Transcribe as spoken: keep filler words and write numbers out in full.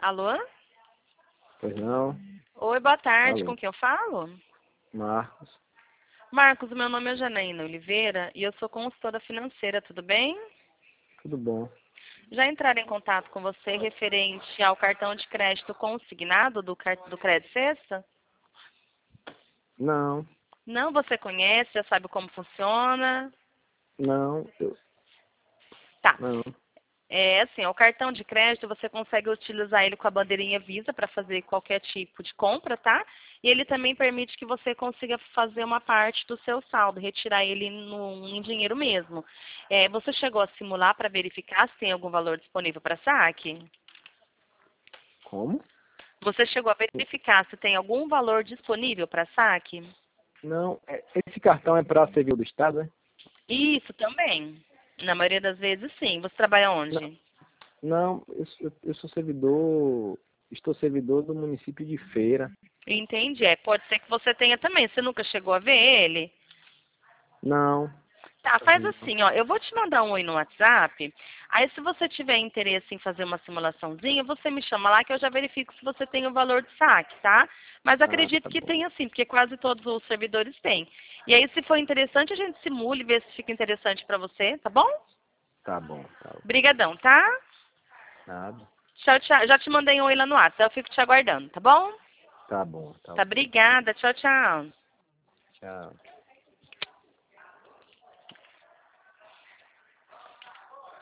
Alô? Pois não? Oi, boa tarde. Alô. Com quem eu falo? Marcos. Marcos, meu nome é Janaína Oliveira e eu sou consultora financeira, tudo bem? Tudo bom? Já entraram em contato com você referente ao cartão de crédito consignado do, car- do Crédito Sexta? Não, Não, você conhece, já sabe como funciona? não, eu, Tá. não. É assim, o cartão de crédito você consegue utilizar ele com a bandeirinha Visa para fazer qualquer tipo de compra, tá? E ele também permite que você consiga fazer uma parte do seu saldo, retirar ele no, em dinheiro mesmo. É, você chegou a simular para verificar se tem algum valor disponível para saque? Como? Você chegou a verificar se tem algum valor disponível para saque? Não, é- esse cartão é para servidor do Estado, né? Isso também. Na maioria das vezes, sim. Você trabalha Não, onde? não eu, sou- eu sou servidor, estou servidor do município de Feira. Entendi. É, pode ser que você tenha também. Você nunca chegou a ver ele? Não, Tá, faz não. assim, ó. Eu vou te mandar um oi no WhatsApp. Aí, se você tiver interesse em fazer uma simulaçãozinha, você me chama lá que eu já verifico se você tem o valor de saque, tá? Mas Ah, acredito tá que bom. tem sim, porque quase todos os servidores têm. E aí, se for interessante, a gente simula e vê se fica interessante pra você, tá bom? Tá bom, tá. Brigadão, tá? Nada. Tchau, tchau. Já te mandei um oi lá no WhatsApp, eu fico te aguardando, tá bom? Tá bom, tá Tá, ok. obrigada. Tchau, tchau. Tchau.